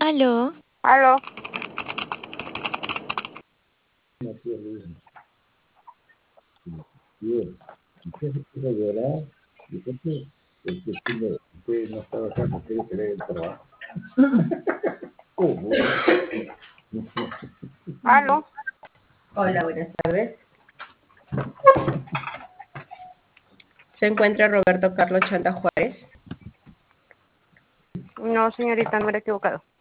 Aló, Aló. Bien, usted se puso a llorar, y entonces usted no estaba acá porque quiere tener el trabajo. ¿Cómo? Aló. Hola, buenas tardes. ¿Se encuentra Roberto Carlos Chanta Juárez? No, señorita, no me he equivocado.